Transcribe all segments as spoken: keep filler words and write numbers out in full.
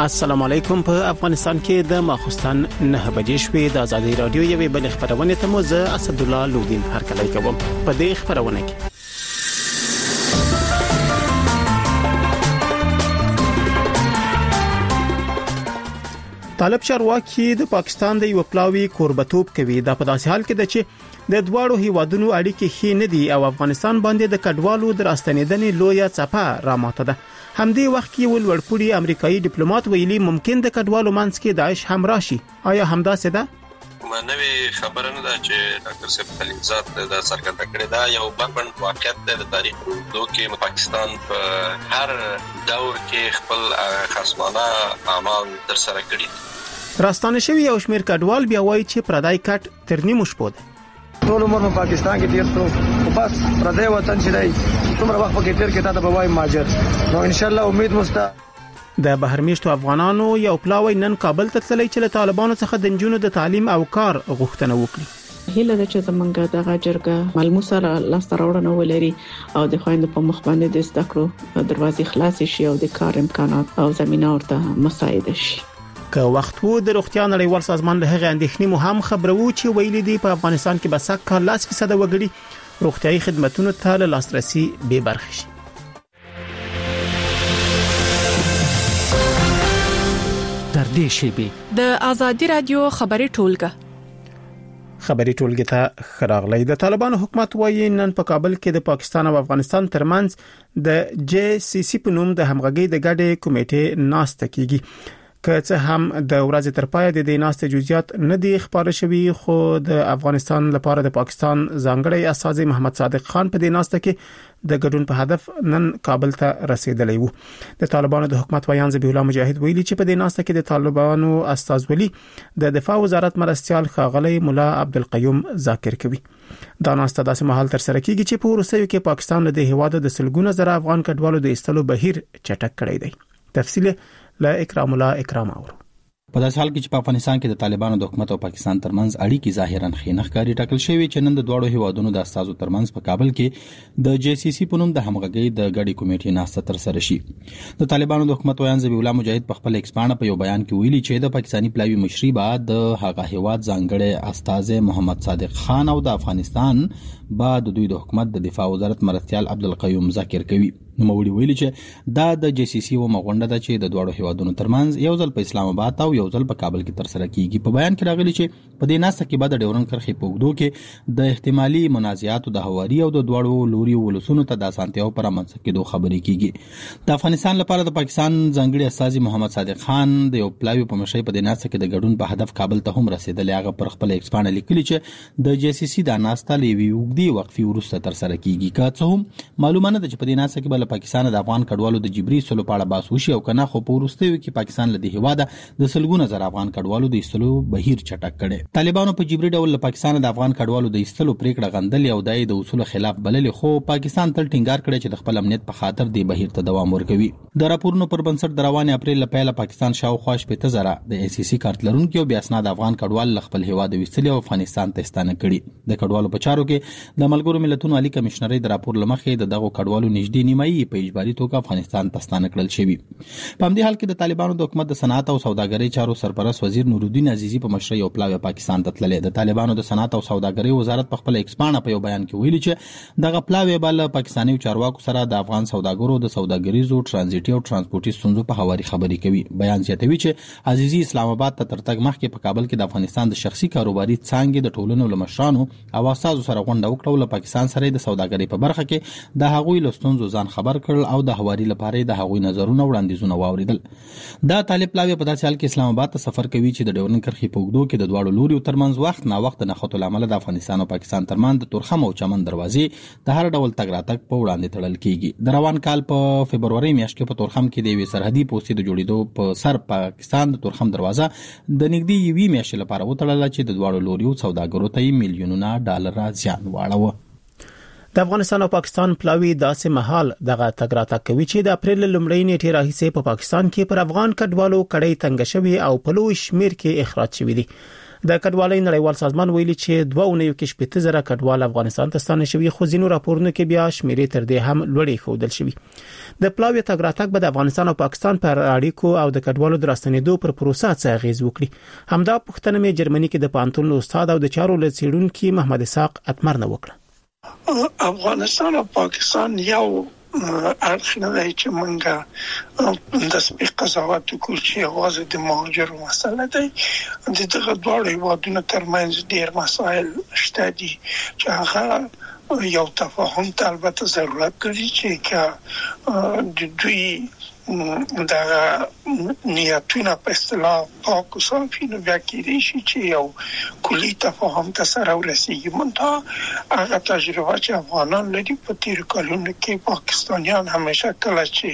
السلام علیکم. په افغانستان کې د ماخستن نه بجې شوې د ازادي رادیو یوې بل خبرونه ته مو زه اسد الله لودین هرکلی کوم. په دې خبرونه کې طالب چارواکي د پاکستان د یو پلاوي کوربتوب کوي. دا په داسې حال کې ده چې د دوړو هیوادونو اړیکې ښې نه دي او افغانستان باندې د کډوالو دراستنیدنې لویه څپه راماته ده. همدې وخت کې ولورپوړي امریکایي ډیپلوماټ ویلي ممکن د کډوالو منځ کې داعش هم راشي. آیا همداسې ده؟ منوي خبره نه ده چې ډاکټر صاحب خلیلزاد د څرګنده کړې ده. یو بربند واقعیت د تاریخ دوه کې پاکستان په هر دور کې خپل خصمانه اعمال تر سره کړي. راستانه شوی یو شمېر کډوال بیا وایي چې پردای کټ تر نیمو شپو ده. ټول عمر په پاکستان کې تیر شو او بس پردای وطن چې دی څومره وخت پکې تیر کې تا ته بوای ماجر نو ان شاء الله امید مستا. د بهرمیشتو افغانانو یو پلاوی نن کابل ته تللی چې له طالبانو څخه د نجونو د تعلیم او کار غوښتنه وکړي. هیله ده چې زمونږ دغه جرګه ملموسه لاس راوړنه ولري او د خويندو په مخ باندې د استکړو دروازې خلاص شي او د کار امکانات او زمينه ورته مساعده شي. که وخت وو د روغتیا نړیوال سازمان له هغه اندېښنې مو هم خبرو چې ویلي دي په افغانستان کې به سکه لاس فیصد وګړي روغتيایي خدماتو ته له لاسرسي به برخه شي. در دې شیبه د ازادي رادیو خبري ټولګه خبري ټولګه ته خراغلی. د طالبانو حکومت وايي نن په کابل کې د پاکستان او افغانستان ترمنځ د جی سی سی په نوم د همغږي د ګډې کمیټې ناسته کیږي. که څه هم د ورځې تر پای د دې ناستې جزئیات نه دي خبره شوي، خو د افغانستان لپاره د پاکستان ځانګړی استازی محمد صادق خان په دې ناستې کې د ګډون په هدف نن کابل ته رسیدلی وو. د طالبانو د حکومت ویان ذبیح الله مجاهد ویلي چې په دې ناستې کې د طالبانو استازولي د دفاع وزارت مرستيال ښاغلی مولا عبدالقیوم ذاکر کوي. دا ناسته داسې مهال تر سره کیږي چې په وروستیو کې پاکستان له دې هیواده د سلګونه زره افغان کډوالو د ایستلو بهیر چټک کړی دی. تفصیل لا اکرام الله اکرام اورو. په داسې حال کې چې په افغانستان کې د طالبانو د حکومت او پاکستان ترمنځ اړیکې ظاهراً ښې نه ښکاري، ټاکل شوی چې نن د دوړو هیوادونو د استازو ترمنځ په کابل کې د جی سی سی په نوم د همغږي د ګډې کمیټې ناسته تر سره شي. د طالبانو د حکومت ویان ذبیح الله مجاهد په خپل ایکس باندې په یو بیان کې ویلي چې د پاکستاني پلاوی مشري بعد د هغه هیواد ځانګړي استاذ محمد صادق خان او د افغانستان بعد د دوی د حکومت د دفاع وزارت مرستيال عبدالقیوم ذاکر کوي. نو موړي ویلي چې دا د جی سی سی و مغونډه ده چې د دوړو هیوادونو ترمنځ یو ځل په اسلام آباد او یو ځل په کابل کې تر سره کیږي. په بیان کې راغلي چې په دې ناسته کې بعد د ډیورن کرخې په وګړو کې د احتمالي منازعاتو د هواري او د دوړو لوري ولسونو ته د اسانتیاو پر امنځ کې دوه خبرې کیږي. د افغانستان لپاره د پاکستان ځانګړي استازي محمد صادق خان د یو پلاوی په مشرۍ په دې ناسته کې د ګډون په هدف کابل ته هم رسیدلی. هغه پر خپل ایکس باندې لیکلي چې د جی سی سی د ناسته لوي وګړي وقفي ورسته تر سره کیږي. که څه هم معلومه نه ده چې په دې ناسته کې بل پاکستان د افغان کډوالو د جبري سلو په اړه بحث وشي او کنه، خو په وروستیو کې پاکستان له دې هواده د سلګونه زر افغان کډوالو د ایستلو بهیر چټک کړي. طالبانو په جبري ډول له پاکستان د افغان کډوالو د ایستلو پریکړه غندلې او دای د اصول خلاف بللې، خو پاکستان تل ټینګار کړي چې د خپل امنیت په خاطر د بهیر ته دوام ورکوي. د راپورونو پر بنسټ د روان اپریل لپاره پاکستان شاوخوا شپږ زره د ای سی سی کارت لرونکو او بیا اسناد افغان کډوال له خپل هواده ویستلې او افغانستان ته ستانه کړي. د کډوالو په چارو کې د ملګرو ملتونو عالی کمشنري د راپور لمخې د دغه کډوالو نږدې نیمایي په اجباري توګه افغانستان ته ستانه کړل شوی. په همدې حال کې د طالبانو د حکومت د صنعت او سوداګرۍ چارو سرپرست وزیر نورالدین عزیزی په مشرۍ او پلاوی پاکستان ته تللی. د طالبانو د صنعت او سوداګرۍ وزارت په خپل ایکس باندې په یو بیان کې ویلي چې دغه پلاوی بل پاکستاني چارواکو سره د افغان سوداګرو د سوداګریزو ترانزیټي او ترانسپورتي ستونزو په حواله خبرې کوي. بیان زیاتوي چې عزیزی اسلام آباد ته ترتګ مخکې په کابل کې د افغانستان د شخصي کاروباري څانګې د ټولنو لمشرانو او استادو سره غونډه وکړه او پاکستان سره د سوداګرۍ په برخه کې د هغوی لستونزو ځان خبر کړل او د حواري لپاره د هغوی نظرونه وړاندیزونه واوریدل. دا طالب پلاوی په داسې حال کې اسلام آباد ته سفر کوي چې د ډیورن کرخې په وګړو کې د دواړو لوري ترمنځ وخت نا وخت نه خطو لامل د افغانستان او پاکستان ترمنځ د تورخم او چمن دروازې د هر ډول تګ راتګ په وړاندې تړل کیږي. د روان کال په فبرवरी میاشت کې په تورخم کې د یوې سرحدي پوستې د جوړېدو په سر پاکستان د تورخم دروازه د نږدې یوې میاشتې لپاره وتړل چې د دواړو لوري سوداګرو ته میلیونونه ډالر زیان واړوه. د افغانستان او پاکستان پلاوی داسې مهال دغه تګ راتګ کوي چې د اپریل لومړۍ نیټې راهیسې په پاکستان کې پر افغان کډوالو کړۍ تنګ شوی او په لوی شمیر کې اخراج شوی دي. د کډوالۍ نړیوال سازمان ویلي چې دوه اونیو کې شپږ زره کډوال افغانستان ته ستانه شوي، خو ځینو راپورونو کې بیا شمیرې تر دې هم لوړې ښودل شوي. د پلاوی تګ راتګ به د افغانستان او پاکستان پر اړیکو او د کډوالو د راستنېدو پر پروسه څه اغیز وکړي. همدا پوښتنه مې جرمني کې د پانتون استاد او د چارو لڅیډونکو محمد اسحاق اتمر نه وکړه. افغانستان او پاکستان یو اړخ نه دی چې مونږه د سپیق قضاوت کوو چې غواړي د مهاجرو مسله دی. د دغه دوه هیوادونو ترمنځ ډېر مسایل شته دي چې هغه یو تفاهم ته البته ضرورت لري چې د دوی دا نیتونه په اصطلاح پاک او صافي نو بیا کېدای شي چې یو کلی تفاهم ته سره ورسیږي. منتها هغه تجربه چې افغانان لري په تیر کلونو کې پاکستانیان همیشه کله چې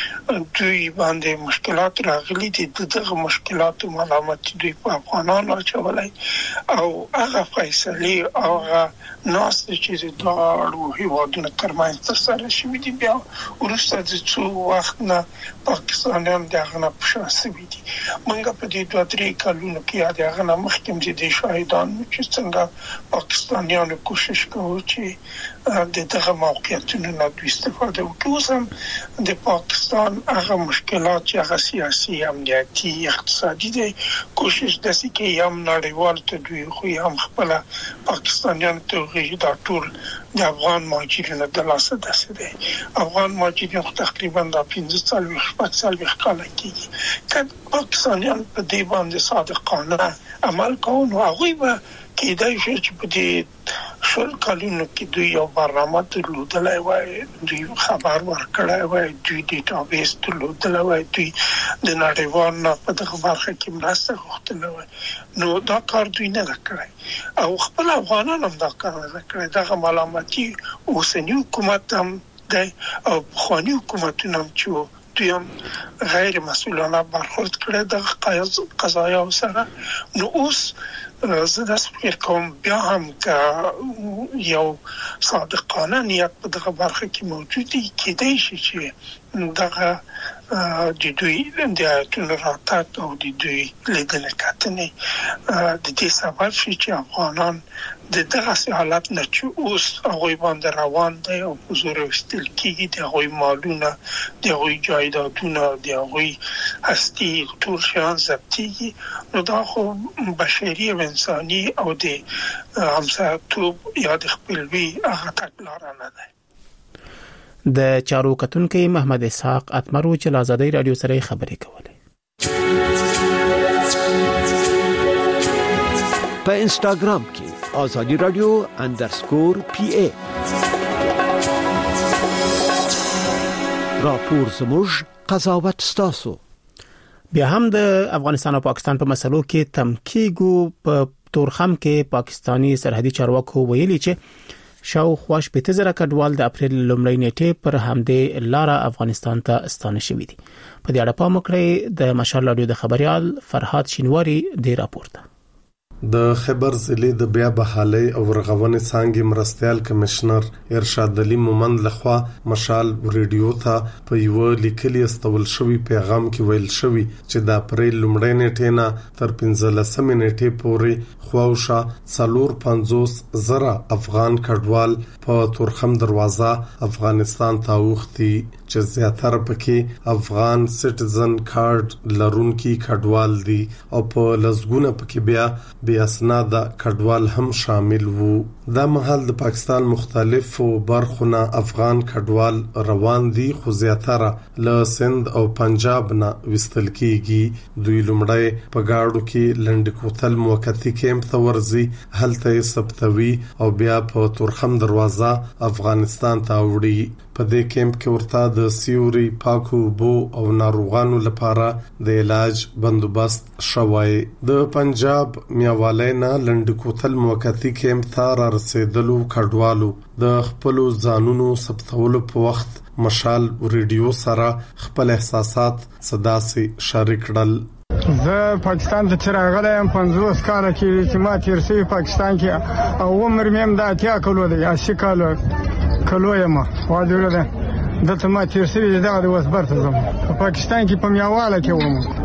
دوی باندې مشکلات راغلي دي دغه مشکلات ملامت دوی په افغانانو اچولای او هغه فیصله او هغه ناس چې د هیوادونو ترمنځ ترسره شوې دي بیا ورسته د څو وخت نه پاکستانیان دغه نه پښاسوي دي. موږ په دې دوه درې کلونو کې دغه نه مخکې د شاهدان چې څنګه پاکستانیانو کوشش کوي چې د دغه موقعیتونو نه استفاده وکړي. اوس هم د پاکستان هغه مشکلات چې هغه سیاسي، امنیتي، اقتصادي دي کوشش داسې کې یم نړیوال ته دوی خو هم خپل پاکستانیان ته دا ټول د افغان مهاجرینو د لاسه داسې دي. افغان مهاجرین تقریبا د پنځه سال شپږ سال وکاله کېږي. که پاکستانیان په دې باندې صادقانه عمل کوي نو هغه به کېدای شي چې په دې شل کلونو کې دوی یو برنامه درلودلای وای، دوی خبر ورکړای وای، دوی ډیټابیس درلودلای وای، دوی د نړیوال نه په دغه برخه کې مرسته غوښتلای وای. نو دا کار دوی نه کړی او خپل افغانان هم دا کار نه کړی. دغه ملامتي اوسنی حکومت هم دی او خواني حکومتونه هم چې دوی هم غیر مسؤلانه برخورد کړی د قضایا سره. نو اوس زه داسې فکر کوم بیا هم که یو صادقانه نیت په دغه برخه کې موجود دی کېدای شي چې دغه د دوی د ایتونو راتګ او د دوی لیدنه کتنې د دې سبب شي چې افغانان د دغه حالت نه چې اوس هغه باندې روان دی او حضور واستل کېږي د هغوی مالونه، د هغوی جایدادونه، د هغوی هستی ټول شیان ضبطېږي. نو دا خو بشري او انساني او د همسایه‌توب یا د خپلوي هغه تګلاره نه ده. د چارو کتونکو محمد اسحاق اتمر چې له آزادۍ رادیو سره خبرې کولې. په انستګرام کې آزادی رادیو انډرسکور پی ای راپور زموږ قضاوت ستاسو. بیا هم د افغانستان او پاکستان په مسلو کې تمکیګو په تورخم کې پاکستانی سرحدي چارواکو ویلي چې شاوخوا شپږ زره کډوال د اپریل لومړۍ نیټې پر همدې لاره افغانستان ته ستانه شوي دي. په دې اړه پام وکړئ. د مشال رادیو د خبريال فرهاد شینواری د راپورته. د خیبر ضلع د بیا بحالي او رغونې څنګه مرستيال کمشنر ارشاد علي مومند لخوا مشال ریډیو ته په یو لیکلي استول شوی پیغام کې ویل شوی چې د اپریل لومړۍ نیټې نه تر پنځلسمې نیټې پورې خواوشا څلور پنځوس زره افغان کډوال په تورخم دروازه افغانستان ته وختي چې زیاتره پکې افغان سټیزن کارت لرونکي کډوال دي او په لزګونه پکې بیا بیا اسناد کډوال هم شامل وو. دا مهال د پاکستان مختلفو برخونه افغان کډوال روان دي خو زیاتره له سند او پنجاب نه وستل کیږي. دوی لومړی په گاډو کې لنډکوتل موقتی کیمپ ته ورځي، هلته یې ثبتوي او بیا په تورخم دروازه افغانستان ته وړي. په دې کیمپ کې ورته د سیوري، پاکو بو او ناروغانو لپاره د علاج بندوبست شوی. د پنجاب میاوالینا لنډکوتل موقتی کیمپ ته را رسیدلو کډوالو د خپل ځانونو ثبتولو په وخت مشال ریډیو سره خپل احساسات صدا سي شریک کړل. زه پاکستان ته راغلم پنځوس کال کې چې ما تیر شوی پاکستان کې او عمر مې هم د اتیا کلو دی اسی کالو کلو یم واجوړه ده دته ما تیر شوی دا د وسبرته زم په پاکستان کې په میاواله کې وم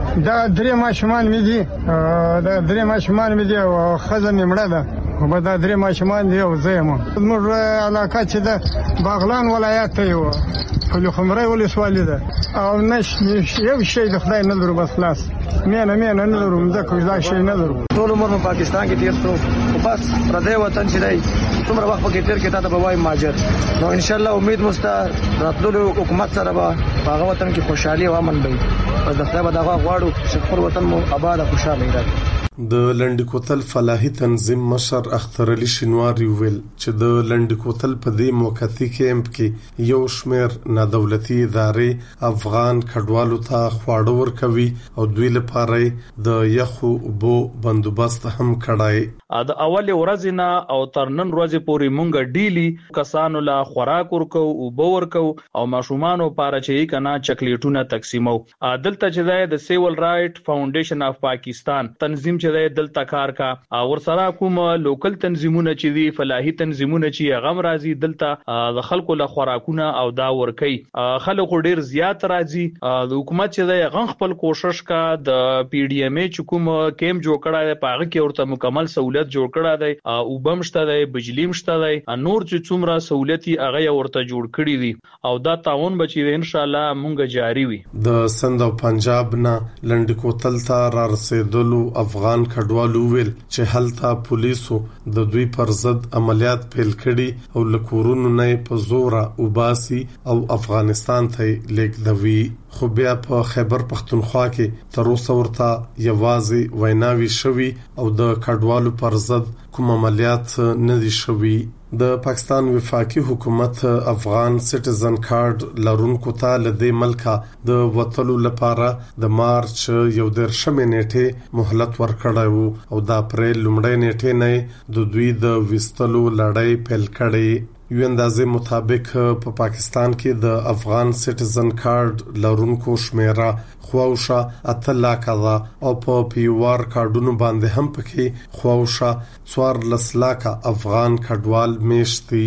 دا درې ماشومان مې دي دا درې ماشومان مې دي او خزه مې مړه ده او دا درې ماشومان دي او زه یم موږ علاقه چې د باغلان ولایت ته یو په خمرای ولسوالۍ ده او نش یو شی د خدای نه لرو بس خلاص مینه مینه نه لرو مځکه دا شی نه لرو ټول عمر په پاکستان کې تیر شو او بس پردی وطن چې دی څومره وخت پکې تیر کې تا ته بوای ماجر نو ان شاء الله امید مستا راتلو حکومت سره به هغه وطن کې خوشحالي او امن وي پس د خدای به دا غواړو چې خپل وطن مو آباد او خوشاله وي. د لنډ کوتل فلاحي تنظیم مشر اختر علي شینواری ویل چې د لنډ کوتل په دې موقتی کیمپ کې یو شمیر نادولتي ادارې افغان کډوالو ته خواړه ورکوي او دوی لپاره د یخو بو بندوبست هم کړای. د اول ورځ نه او تر نن ورځې پورې مونږ ډیلی کسانو لا خوراک ورکو او بو ورکو او ماشومان لپاره چې کنا چاکلیټونه تقسیمو. دلته چې د سیول رائټ فاونډیشن اف پاکستان تنظیم د دلته کار کا اور سره کوم لوکل تنظیمونه چې دي فلاحي تنظیمونه چې غم راځي دلته د خلکو له خوراکونه او دا ورکي خلکو ډیر زیات راځي. د حکومت چې د غن خپل کوشش کا د پی ډی ایم ای چې کوم کیم جوړ کړای دی پاغه کې ورته مکمل سہولت جوړ کړای دی او بمشته دی بجلی مشته دی نور چې څومره سہولتي هغه ورته جوړ کړی دي او دا تعاون بچي ان شاء الله مونږ جاری وي. د سند او پنجاب نه لنډ کوتل ته را رسیدلو افغان کډوالو ویل چې هلته پولیسو د دوی پر ضد عملیات پیل کړي او لکورونو نه په زور او باسي او افغانستان ته لیږدوي. خو بیا په خیبر پختونخوا کې تر اوسه ورته یوازې ویناوي شوي او د کډوالو پر ضد کوم عملیات نه دي شوي. د پاکستان وفاقي حکومت افغان سټیزن کارت لرونکو ته له دې ملکه د وټلو لپاره د مارچ یو درشمې نیټه مهلت ورکړی وو او د اپریل لومړۍ نیټه نه د دوی د وستلو لړۍ پیل کړي. یو اندازې مطابق په پاکستان کې د افغان سټیزن کارت لرونکو شمیره خواوشه اتلا کذا او په پیوار کارډونو باندې هم پکې خواوشه څوار لسلاکه افغان کډوال میشتي.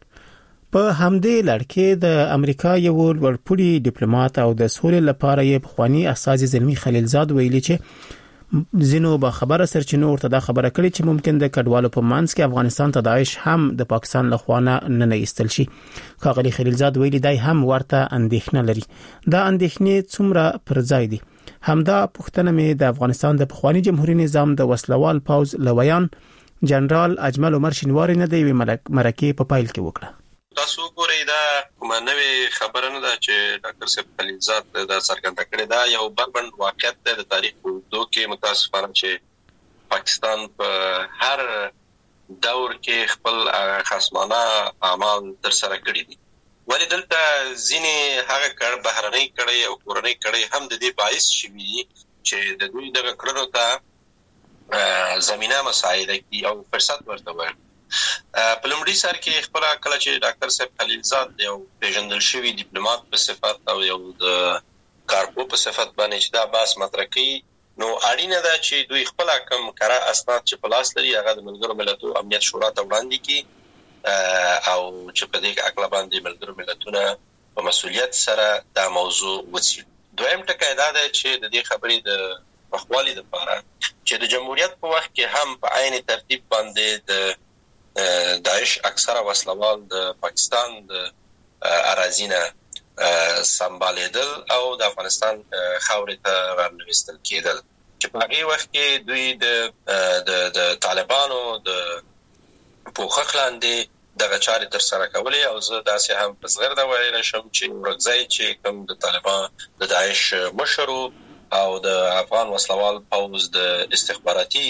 په همدې لړ کې د امریکا یو لوړپوړي ډیپلوماټ او د سولې لپاره یې بخوانی اساسي زلمی خلیلزاد ویلي چې زینو با خبره سرچینو ورته دا خبره کړې چې ممکن د کډوالو په منځ کې افغانستان ته داعش هم د پاکستان له خوا نه نه ایستل شي. کاغلی خلیلزاد ویلي دای هم ورته اندېښنه لري. دا اندېښنې څومره پر ځای دي. همدا پښتنه مې د افغانستان د پخوانی جمهوریت نظام د وسلوال پوز لویان جنرال اجمل عمر شینواری نه دی مرکه په پایل کې وکړه. تاسو ګورئ دا کومه نوې خبره نه ده چې ډاکټر صاحب خلیلزاد دا څرګنده کړې ده. یو بربند واقعیت ده د تاریخ په اوږدو کې متاسفانه چې پاکستان په هر دور کې خپل خصمانه اعمال تر سره کړي دي. ولې دلته ځینې هغه کار بهرنۍ کړي او کورنۍ کړي هم د دې باعث شوي چې د دوی دغه کړنو ته زمينه مساعده کی او فرصت ورته ورکړي. په لومړي سر کې خپل کله چې ډاکټر صاحب خلیلزاد یو پیژندل شوی ډیپلوماټ په صفت او یو د کارپو په صفت باندې چې دا باس مطرح کوي نو اړینه ده چې دوی خپل کم کړه اسناد چې په لاس لري هغه د ملګرو ملتونو امنیت شورا ته وړاندې کړي او چې په دې اقلا باندې ملګرو ملتونو په مسؤلیت سره دا موضوع وڅېړي. دویم ټکی دا ده چې د دې خبرې د پخوالي لپاره چې د جمهوریت په وخت کې هم په عین ترتیب باندې د داعش اکثره وسلوال د پاکستان د اراضینه سمبالیدل او د افغانستان خاورې ته ورنوستل کېدل چې په هغه وخت کې دوی د د د طالبانو د پوښښ لاندې دغه چارې تر سره کولې او زه داسې هم په صغر دا وایره شم چې ورځي چې کوم د طالبان د داعش مشرو او د افغان وسلوال پوز د استخباراتي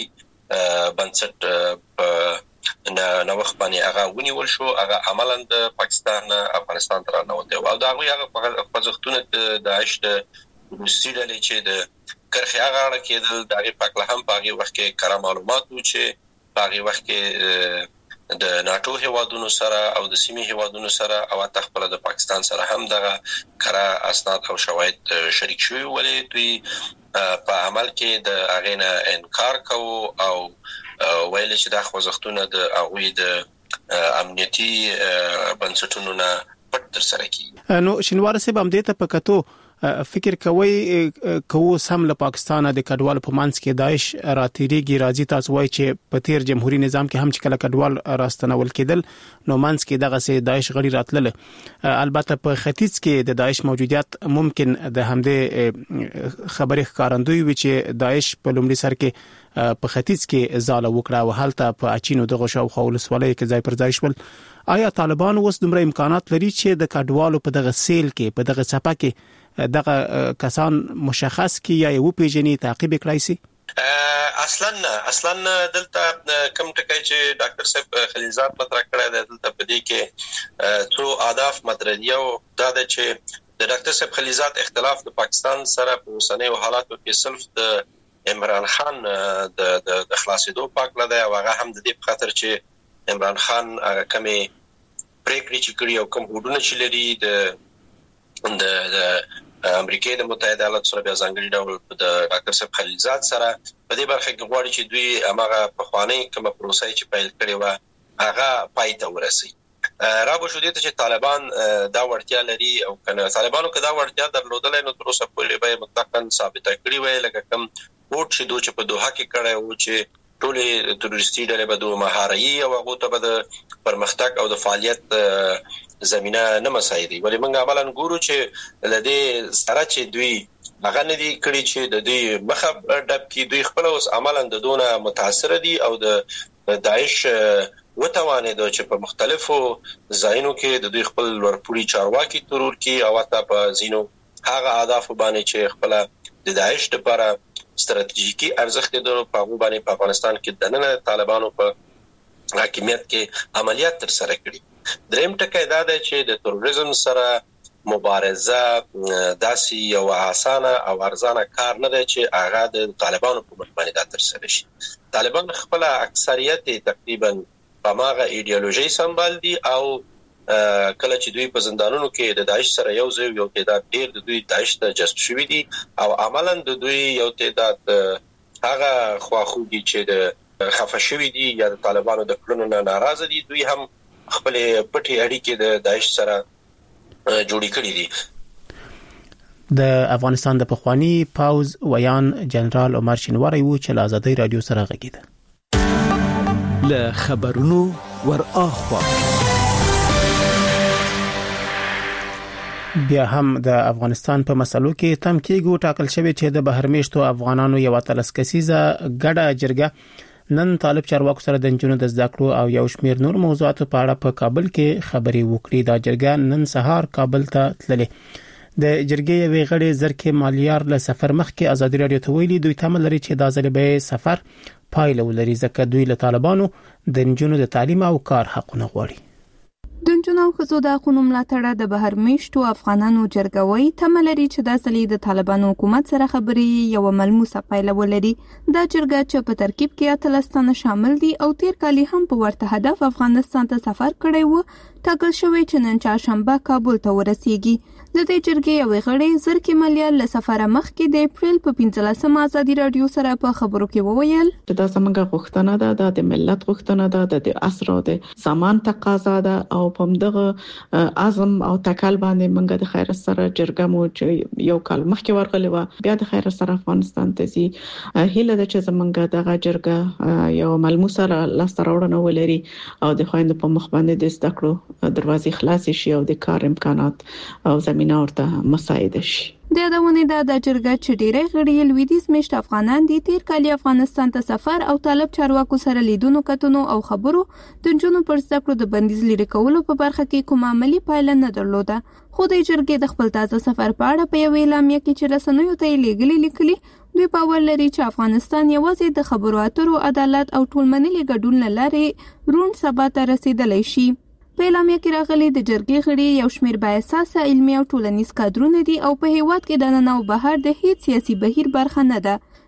بنسټ په نه وخت باندې هغه ونیول شو هغه عملاً د پاکستان افغانستان تر نه وته او دا هغه خوځښتونه د داعش د روسي ډلې چې د کرخي هغه اړه کېدل د هغه پاکله هم په هغه وخت کې کار معلومات و چې په هغه وخت کې د ناتو هیوادونو سره او د سیمې هیوادونو سره او تخپل د پاکستان سره هم دغه کار اسناد او شواهد شریک شوي ولې دوی په عمل کې د هغه نه انکار کوو او ویل چې دا خوځښتونه د هغوی د امنیتي بنسټونو نه پټ تر سره کیږي. نو شینوار صاحب هم دې ته پکاتو فکر کوي کوو سم له پاکستان د کډوال په منځ کې داعش راتېریږي راځي تاسو وایي چې په تیر جمهوریت نظام کې هم چې کله کډوال راستنول کېدل نو منځ کې دغه سي داعش غړي راتلل البته په ختیځ کې د داعش موجودیت ممکن د همدې خبرې ښکارندوی وي چې داعش په لومړي سر کې په ختیځ کې ځاله وکړه او حالت په اچینو دغه شاوخوا ولسوالۍ کې ځای پر ځای شول آیا طالبان اوس دومره امکانات لري چې د کډوالو په دغه سیل کې په دغه صفه کې دغه کسان مشخص کی یا یو پیژني تعقیب کړای شي اصلا اصلا دلته کوم ټکی چې ډاکټر صاحب خلیلزاد مطرح کړی دی دلته په دې کې څو اهداف مطرح دي او دا د چې د ډاکټر صاحب خلیلزاد اختلاف د پاکستان سره په اوسنیو حالاتو کې صرف د عمران خان د د خلاصېدو پاک لده او هغه هم د دې په خاطر چې عمران خان کمی پریکړې چې کړی او کوم هډونه چې لري د د امریکای د متحده ایالاتو سره بیا ځانګړي ډول د ډاکټر صاحب خلیلزاد سره په دې برخه کې غواړي چې دوی هغه په خواني کومه پروسه چې پیل کړې و هغه پای ته ورسي را به شو دي چې طالبان دا وړتیا لري او کنه طالبانو کدا وړتیا درلودل نو تر اوسه پورې به مطلقاً ثابته کړی وای لکه کوم ووټ چې دوی په دوحه کې کړی او چې ټولې تروریستي ډلې به دوه مهاري او هغه ته به د پرمختګ او د فعالیت زمينه نه مساعدي ولې موږ عملاً ګورو چې لدې سره چې دوی هغه نه دي کړی چې د دوی مخه ډب کې دوی خپل اوس عملاً د دونه متاثر دي او د داعش وتوانه د چې په مختلفو ځایونو کې د دوی خپل ورپوړي چارواکي ترور کې او حتی په زینو هغه اهداف باندې چې خپل د داعش لپاره ستراتیژیکي ارزښت د په باندې په افغانستان کې د نن طالبانو په حاکمیت کې عملیات تر سره کړي دریم ټکی دا دی چې د تروریزم سره مبارزه داسي یو اسانه او ارزانه کار نه دی چې هغه د طالبانو په مټ باندې تر سره شي طالبان خپل اکثریت تقریبا په ماغه ایدئولوژي سمبال دي او کله چې دوی په زندانونو کې د داعش سره یو ځای یو تعداد ډیر د دوی داعش ته جذب شوي دي او عملاً د دوی یو تعداد هغه خواخوږي چې د خفه شوي دي یا د طالبانو د کړنو نه ناراضه دي دوی هم خپل پټي اړیکې د داعش سره جوړې کړې دي د افغانستان د پخوانی پاوز ویان جنرال عمر شینواری و چې له آزادۍ رادیو سره غږیده له خبرونو ور اخوا بیا هم د افغانستان په مسلو کې تم کېږي ټاکل شوی چې د بهرمېشتو افغانانو یو اتلس کسیزه ګډه جرګه نن طالب چارواکو سره د جنونو د زده کړو او یو شمېر نور موضوعاتو په اړه په کابل کې خبري وکړي دا جرګه نن سهار کابل ته تللې د جرګې یوې غړي زرکې مالیار له سفر مخکې آزادي رادیو ته ویلي دوی تمه لري چې د ځلې سفر پایله ولري ځکه دوی له طالبانو د جنونو د تعلیم او کار حقونه غواړي د نجونو او ښځو د حقونو ملاتړ د بهرمېشتو افغانانو جرګوي تمه لري چې د اصلي د طالبانو حکومت سره خبرې یو ملموسه پایله ولري دا جرګه چې په ترکیب کې اتلس تنه شامل دي او تیر کال هم په ورته هدف افغانستان ته سفر کړی و ټاکل شوی چې نن چهارشنبه کابل ته ورسیږي د دې جرګې یوې غړي زرکې مالیار له سفره مخکې د اپریل په پنځلسمه آزادي رادیو سره په خبرو کې وویل چې دا زموږ غوښتنه ده د ملت غوښتنه ده د عصر او د زمان تقاضا ده او په دغه اعظم او تکل باندې منګه د خیر سره جرګه مو چې یو کال مخکې ورغلی و بیا د خیر سره افغانستان ته زی هیله ده چې زمونږ دغه جرګه یو ملموسه لاسته راوړنه ولري او د خويند په مخ باندې د زده کړو دروازې خلاص شي او د کار امکانات او زمينه ورته مساعده شي د یادونه ده د جرګه چې ډېری غړي لویدیز میشت افغانان دي تیر کال افغانستان ته سفر او طالب چارواکو سره لیدونو کتنو او خبرو د جنونو پر زده کړو د بندیز لري کولو په برخه کې کوم عملی پایله نه درلوده خو د جرګې د خپل تازه سفر په اړه په یو اعلامیه کې چې رسنیو ته لیږلي لیکلي دوی باور لري چې افغانستان یوازې د خبرو اترو عدالت او ټولمنلي ګډون لري روڼ سبا ته رسیدلی شي په اعلامیه کې راغلي د جرګې غړي یو شمېر با اساسه علمي او ټولنیز کادرونه دي او په هیواد کې د نن او بهر د هیڅ سیاسي بهیر برخه نه ده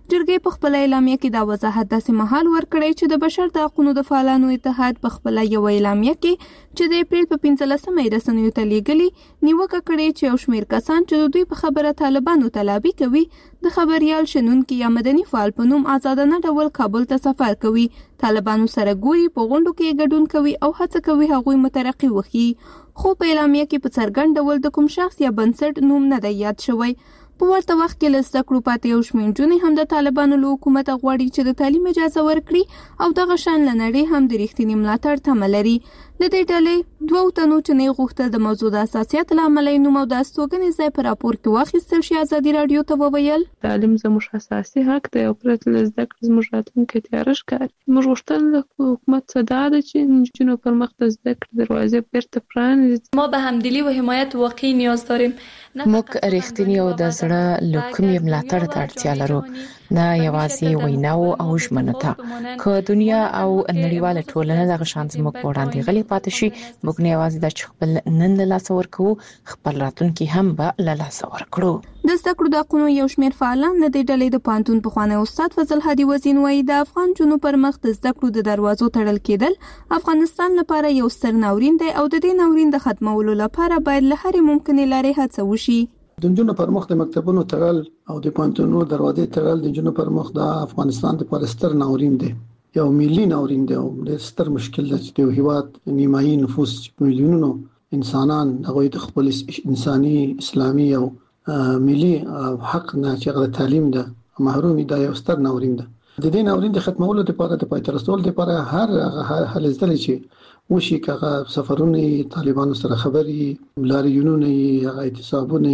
جرګې په خپل اعلامیه کې دا وضاحت داسې مهال ورکړی چې د بشر د حقوقو د فعالانو اتحاد په خپل یو اعلامیه کې چې د اپریل په پنځلسمه یې رسنیو ته لیږلي نیوکه کړې چې یو شمېر کسان چې د دوی په خبره طالبانو تلابي کوي د خبريال شنونکي یا مدني فعال په نوم آزادانه ډول کابل ته سفر کوي، طالبانو سره ګوري، په غونډو کې ګډون کوي او هڅه کوي هغوی مترقي وکړي، خو په اعلامیه کې په څرګند ډول د کوم شخص یا بنسټ نوم نه دی یاد شوی. په ورته وخت کې له زده کړو پاتې یو شمېر نجونې هم د طالبانو له حکومت غواړي چې د تعلیم اجازه ورکړي او دغه شان له نړۍ هم د رښتینې ملاتړ تمه لري. د دې ډلې دوو تنو چې نه غوښتل د موضوع د اساسیت له امله یې نوم او د استوګنې ځای په راپور کې واخیستل شي، ازادي راډیو ته وویل تعلیم زموږ اساسي حق دی او پرته له زده کړې زموږ راتلونکی تیاره ښکاري. موږ غوښتل له حکومت څخه دا ده چې نجونو پر مخ د زده کړې دروازې بیرته پرانیزي. ما به همدلی و حمایت واقعي نیاز داریم. موږ رښتینی او د زړه له کومې ملاتړ ته اړتیا لرو، نه یوازې ویناو او ژمنو ته. که دنیا او نړیواله ټولنه دغه شان زموږ په وړاندې غلي پاتې شي، موږ نه یوازې د خپل نن له لاسه ورکوو، خپل راتلونکي هم به له لاسه ورکړو. د زده کړو د حقونو یو شمېر فعالان د دې ډلې د پوهنتون پخوانی استاد فضل هادي وزین وایي د افغان جنو پر مخ د زده کړو د دروازو تړل کېدل افغانستان لپاره یو ستر ناورین دی او د دې ناورین د ختمولو لپاره باید له هرې ممکنې لارې هڅه وشي. د نجونو پر مخ د مکتبونو تړل او د پوهنتونونو دروازې تړل د نجونو پر مخ د افغانستان لپاره ستر ناورین دی، یو ملي ناورین دی او د ستر مشکل دی چې د هیواد نیمایي نفوس میلیونونو انسانان هغه د خپل انساني اسلامي او ملي حق نه چې غو تعلیم ده محرومي دا یو ستر ناورین ده. د دې ناورین د ختمولو لپاره د پاتې رسول لپاره هر هل ځل چې وشي کغه سفرونه طالبانو سره خبري لاریونونه هغه اعتصابونه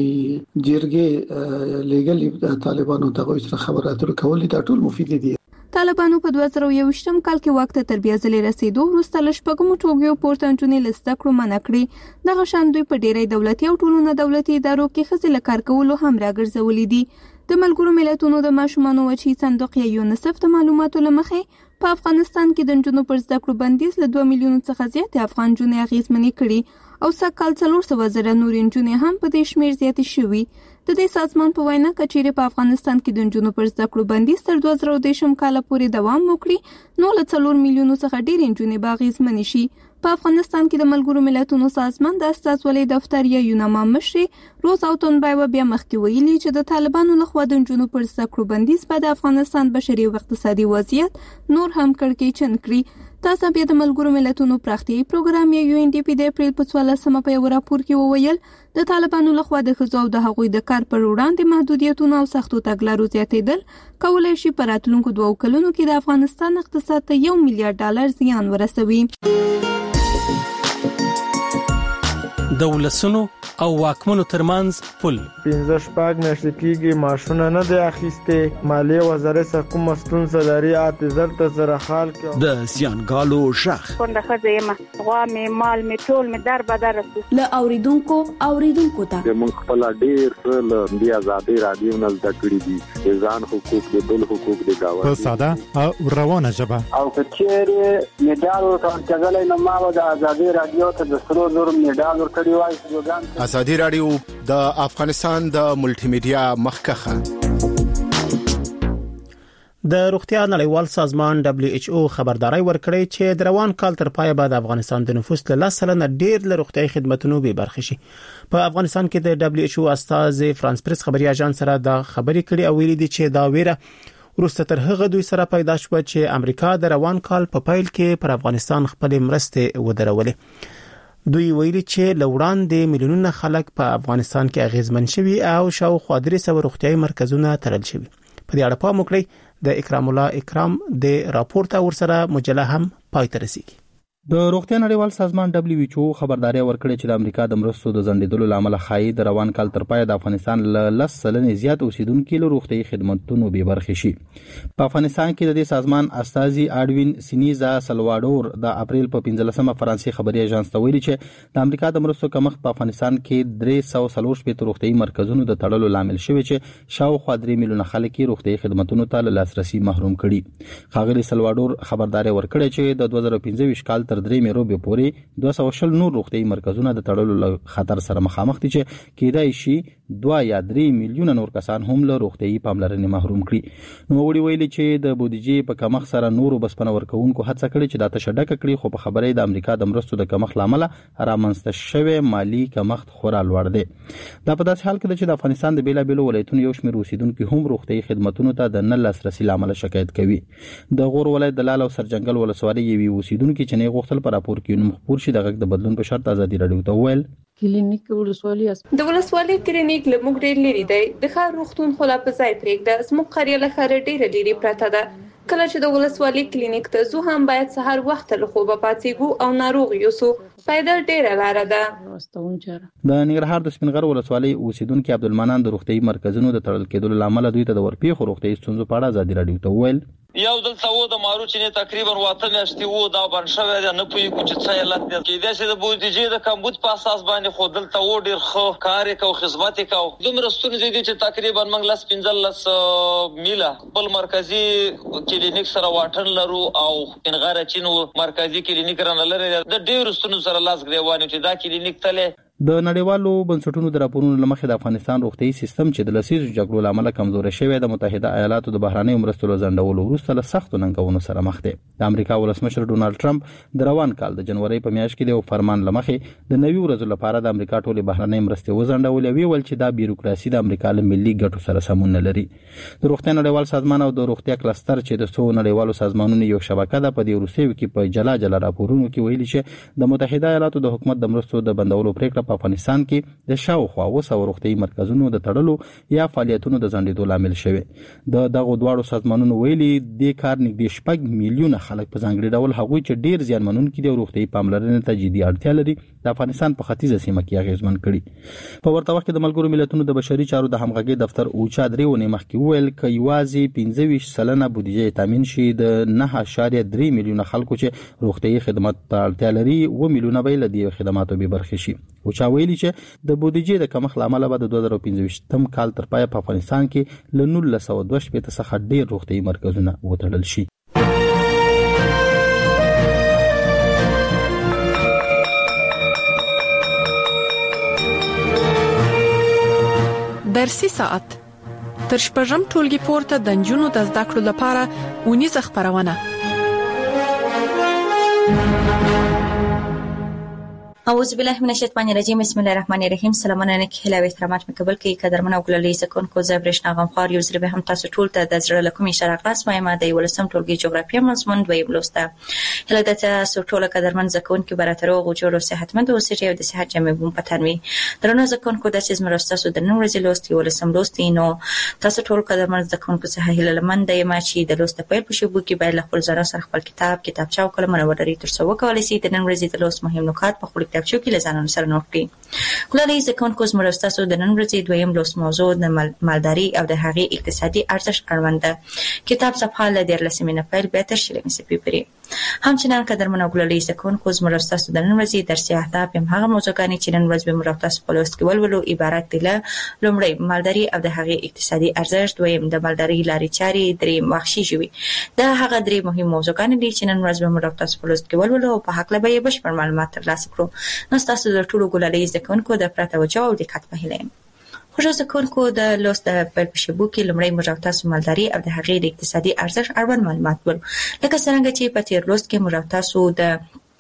جرګې لګل طالبانو ته سره خبرې اترو کول دا ټول مفید دي. طالبانو په دوه زره یوویشتم کال کې وخت تر بیا ځلې رسیدو وروسته له شپږمو ټولګیو پورته نجونې له زده کړو منع کړې. دغه شان دوی په ډېری دولتي او ټولو نه دولتي ادارو کې ښځې له کار کولو هم راګرځولې دي. د ملګرو ملتونو د ماشومانو وچی صندوق یا یونیسف د معلوماتو لمخې په افغانستان کې د نجونو پر زده کړو بندیز له دوه میلیونو څخه زیات افغان نجونې اغېزمنې کړي او سږکال څلور سوه زره نورې نجونې هم په دې شمېر زیاتې شوي. د دې سازمان په وینا کچېرې په افغانستان کې د نجونو پر زده کړو بندیز تر دوه زره دېرشم کال پورې دوام وکړي نو له څلور میلیونو څخه ډېرې نجونې به اغېزمنې شي. په افغانستان کې د ملګرو ملتونو سازمان د استازولۍ دفتر یا یوناما مشرې روز اوتونبایو بیا مخکې ویلي چې د طالبانو لخوا د نجونو پر زده کړو بندیز به د افغانستان بشري او اقتصادي وضعیت نور هم کړکېچن کړي. تاسو بیا د ملګرو ملتونو پراختیایي پروګرام یا یو ان ډي پی د اپریل په څوارلسمه په یو راپور کې وویل د طالبانو لخوا د ښځو او د هغوی د کار پر وړاندې محدودیتونو او سختو تګلارو زیاتېدل کولی شي په راتلونکو دوو کلونو کې د افغانستان اقتصاد ته یو میلیارډ ډالر زیان ورسوي. د ولسونو او واکمنو ترمنځ پل پنځه شپږ میاشتې کېږي معاشونه نه دی اخیستې، مالیې وزارت څخه کومه ستونزه لري اته زر ته زره خال کې د زیانګالو شخ کونډه ښځه یم، غوا مې مال مې ټول مې در بدر رسي له اوریدونکو اوریدونکو ته موږ خپل ډېر څه له دې ازادي رادیو نه زده کړي دي، د ځان حقوق د بل حقوق د گاونډي په ساده او روانه ژبه او کچېره میډال ورکړل نو ما د ازادي رادیو ته د سرو زر میډال ورکړی وای. ازادي رادیو د افغانستان د ملټي میډیا مخکخه. د روغتیا نړیوال سازمان دبليو ایچ او خبرداري ورکړې چې د روان کال تر پای بعد افغانستان د نفوس له لس سلنه ډیر له روغتیايي خدماتو به برخه شي. په افغانستان کې د دبليو ایچ او استاذ فرانس پریس خبري اژانس سره د خبري کړي او ویلي دي چې دا ویره ورسته تر هغه دوی سره پیدا شو چې امریکا د روان کال په پایل کې پر افغانستان خپل مرسته ودرولې. دوی ویلي چې لوړاندې میلیونونه خلک په افغانستان کې اغیزمن شوي او شاوخوا درې سوه روغتیايي مرکزونه تړل شوي. په دې اړه پام وکړئ د اکرام الله اکرام د راپورټ ورسره مجله هم پای ته رسیږي. د روغتیا نړیوال سازمان دبليو ایچ او خبرداري ورکړې چې د امریکا د مرستو د ځنډېدلو لامل خایي د روان کال تر پای د افغانستان له لس سلنې زیات اوسیدونکو له روغتیايي خدماتو به برخه شي. په افغانستان کې د دې سازمان استاذي اډوین سینیزا سلواډور د اپریل په پنځلسمه فرانسې خبري اژانس ته ویلي چې د امریکا د مرستو کمښت په افغانستان کې درې سوه څلور شپږ روغتیايي مرکزونو د تړلو لامل شوی چې شاوخوا درې میلیونه خلک روغتیايي خدماتو ته لاسرسي محروم کړي. ښاغلي سلواډور خبرداري ورکړې چې د دوه زره پنځه ویشت کال تر درې مې پورې دوه سوه شل نور روغتیايي مرکزونه د تړلو له خطر سره مخامخ دي چې کېدای شي دوه یا درې میلیونه نور کسان هم له روغتیايي پاملرنې محروم کړي. نو وړي ویلي چې د بودیجې په کمښت سره نورو بسپنه ورکوونکو هڅه کړې چې دا تشه ډکه کړي، خو په خبرې د امریکا د مرستو د کمښت له امله رامنځته شوی مالي کمښت خورا لوړ دی. دا په داسې حال کې ده چې د افغانستان د بیلابېلو ولایتونو یو شمېر اوسیدونکي هم روغتیايي خدمتونو ته د نه لاسرسي له امله شکایت کوي. د غور ولایت د لال او سرجنګل ولسوالۍ یوې اوسیدونکي چې نه غوښتل په راپور کې نوم خپور شي د غږ د بدلون په شرط ازادي راډیو ته وویل کلینیک ولسوالۍ د ولسوالۍ کلینیک له موږ ډېر لري دی، د ښار روغتون خو لا په ځای پرېږده، زموږ قریه له ښاره ډېره لرې پرته ده. کله چې د ولسوالۍ کلینیک ته ځو هم باید سهار وخته له خوبه پاڅېږو او ناروغ یوسو، پیدل ډېره لاره ده. د ننګرهار د سپین غر ولسوالۍ اوسیدونکي عبدالمنان د روغتیايي مرکزونو د تړل کېدلو له امله دوی ته د ورپېښو روغتیايي ستونزو په اړه ازادي راډیو ته وویل یو دلته و د مارو چې نه تقریبا واته میاشتې وو دا بند شوی دی، نه پوهېږو چې څه علت دی. کېدای شي د بودیجې د کمبود په اساس باندې خو دلته و ډېر ښه کار یې کوو، خدمت یې کوو. دومره ستونزې دي چې تقریبا موږ لس پنځلس میله خپل مرکزي کلینیک سره واټن لرو او ننګرهار چینو مرکزي کلینیک رانه لري. د ډېرو ستونزو سره لاس ګرېوان چې دا کلینیک تللی. د نړیوالو بنسټونو د راپورونو له مخې د افغانستان روغتیايي سیستم چې د لسیزو جګړو له امله کمزوری شوی د متحده ایالاتو د بهرنیو مرستو له ځنډولو وروسته له سختو ننګونو سره مخ دی. د امریکا ولسمشر ډونالډ ټرمپ د روان کال د جنوري په میاشت کې د یو فرمان له مخې د نوي ورځو لپاره د امریکا ټولې بهرنۍ مرستې وځنډولې، ویل چې دا بیروکراسي د امریکا له ملي ګټو سره سمون نه لري. د روغتیا نړیوال سازمان او د روغتیا کلستر چې د څو نړیوالو سازمانونو یو شبکه ده په دې وروستیو کې په جلا جلا راپورونو کې ویلي چې د متحده ایالاتو د حکومت د مرستو د بندولو پریکړه په افغانستان کې د شاوخوا اوه سوه روغتیايي مرکزونو د تړلو یا فعالیتونو د ځنډېدو لامل شوی. د دغو دواړو سازمانونو ویلي دې کار نږدې شپږ میلیونه خلک په ځانګړي ډول هغوی چې ډېر زیانمنونکي دي او روغتیايي پاملرنې ته جدي اړتیا لري د افغانستان په ختیځه سیمه کې اغېزمن کړي. په ورته وخت کې د ملګرو ملتونو د بشري چارو د همغږۍ دفتر اوچا درې ونې مخکې وویل که یوازې پنځه ویشت سلنه بودیجه تامین شي د نه اعشاریه درې میلیونه خلکو چې روغتیايي خدمات ته اړتیا لري اوه میلیونه به له دې خدماتو بې برخې شي. اوچا ویلي چې د بودیجې د کمښت له امله به د دوه زره پنځه ویشتم کال تر پایه په افغانستان کې له نولس سوه دوه شپېته څخه ډېر روغتیايي مرکزونه وتړل شي. درسي ساعت تر شپږم ټولګي پورته د نجونو د زده کړو لپاره ونیزه خبرونه. اعوذ بالله من الشیطان الرجیم، بسم الله الرحمن الرحیم. سلامونه نه کله او احترامات مکبل کې قدرمن او ګلالي سکون کو زبرشنا غمخوار یو زره به هم تاسو ټول ته د زړه لکومي شرقاس ما ماده ولسم ټولګي جغرافیه مضمون دوی بلوسته. هله د تاسو ټول قدرمن زکون کې براترو او جوړو صحتمند او سټي او د صحت جمع بوم پتانوي. درنو زکون کو د چیز مرستاسو د نور ورځې ولسم لوستي نو تاسو ټول قدرمن زکون کو صحه هله لمن د ما چې د لوست په پیل شوبو کې باید خپل ځان سره خپل کتاب کتابچه او قلم وروري تر څو وکولای شي د نن ورځې د لوست مهم نکات په خپل کتابچو کې لزانو سره نوٹ کړئ. کله چې کون کوز مرستاسو د نن ورځې دویم لوست موضوع د مالداري او د هغې اقتصادي ارزښت اړوند کتاب صفحه ل دیرلسمه نه پیل به تر شلمه سپی پرې. همچنان قدرمن او ګلالي سکون کوز مرستاسو د نن ورځې درسي اهداف هم هغه موضوعګانی چې نن ورځ به مرستاسو په لوست کې ولولو عبارت دي له لومړی مالداري او د هغې اقتصادي ارزښت، دویم د مالداري لارې چارې، دریم وحشي ژوي. دا هغه درې مهم موضوعګانی دي چې نن ورځ به مرستاسو په لوست کې ولولو او په حق له به بشپړ معلومات ترلاسه کړو. نو تاسو د ټولو ګلالي سکونکو د پرتوجه او دقت په هیله یم. خوشو زکونکو د لوست د پیل په شبو کې لمړی موږ تاسو مالداري او د هغې د اقتصادي ارزښت اړوند معلومات ول. لکه څنګه چې په تیر لوست کې موږ تاسو د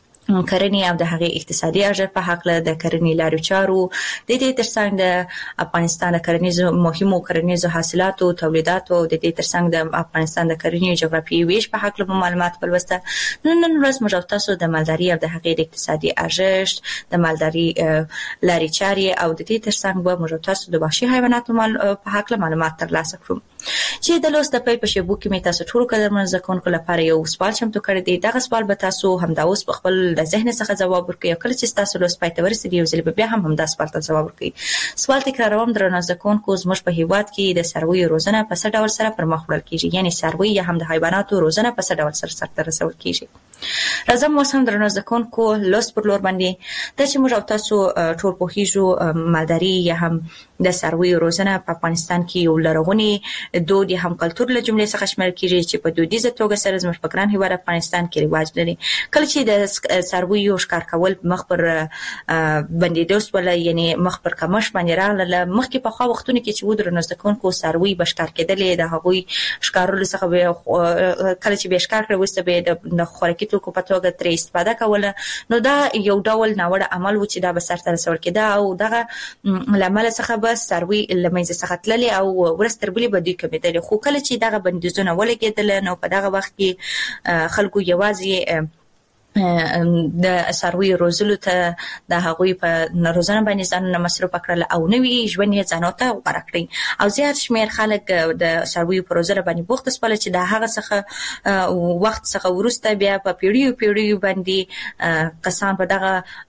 کرنې او د هغې اقتصادي ارزښت په حق له د کرنې لارو چارو د دې ترڅنګ د افغانستان د کرنیزو مهمو کرنیزو حاصلاتو تولیداتو د دې ترڅنګ د افغانستان د کرنې جغرافیوي ویش په حق له معلومات ولوسته. نن نن ورځ موږ تاسو د مالداري او د هغې د اقتصادي ارزښت، د مالداري لارې چارې او د دې ترڅنګ به موږ تاسو د وحشي حیواناتو په حق له معلومات ترلاسه کړو. چې د لوست د پیل په شبو کې مې تاسو ټول قدرمن زکونکو لپاره یو سوال چمتو کړی دی. دغه سوال به تاسو همدا اوس په خپل د ذهن څخه جواب ورکړئ او کله چې تاسو لوست پای ته ورسیږي یو ځل بیا هم همدا سوال ته جواب ورکړئ. سوال تکراروم، درنو زکونکو زموږ په هیواد کې د څارویو روزنه په څه ډول سره پر مخ وړل کیږي، یعنی څاروي یا هم د حیواناتو روزنه په څه ډول سره سرته رسول کیږي. راځم موسم درنو ځکونکو لوس پر لور باندې د چې موږ او تاسو ټول په هیڅو مالداري یا هم د سروي روزنه په افغانستان کې یو لرغونی دود یا هم کلچر له جملې څخه شمېر کیږي چې په دودیزه توګه سره زموږ په ګران هیواد افغانستان کې رواج لري. کله چې د سروي یو ښکار کول مخ پر باندې دوست ولا یعنی مخ پر کمش باندې راغله مخکې په خو وختونه کې چې ودرنو ځکونکو سروي بشکار کېدلې د هغوی ښکارولو څخه کله چې به ښکار کړو وسته به د خوراکي توکو په توګه ترې استفاده کوله نو دا یو ډول ناوړه عمل و چې دا به سر ته رسول کېده او دغه لامل څخه به سروي لمنځه څخه تللي او ورستربلي به دوی کمېدل. خو کله چې دغه بندیزونه ولګېدل نو په دغه وخت کې خلکو یوازې د سروي روزلو ته د هغوی په روزنه باندې ځانونه مصرف کړل او نوي ژوند یې ځانو ته غوره کړی او زیات شمېر خلک د سروي په روزنه باندې بوخت شول چې د هغه څخه وخت څخه ورسته بیا په پیړیو پیړیو باندې کسان په دغه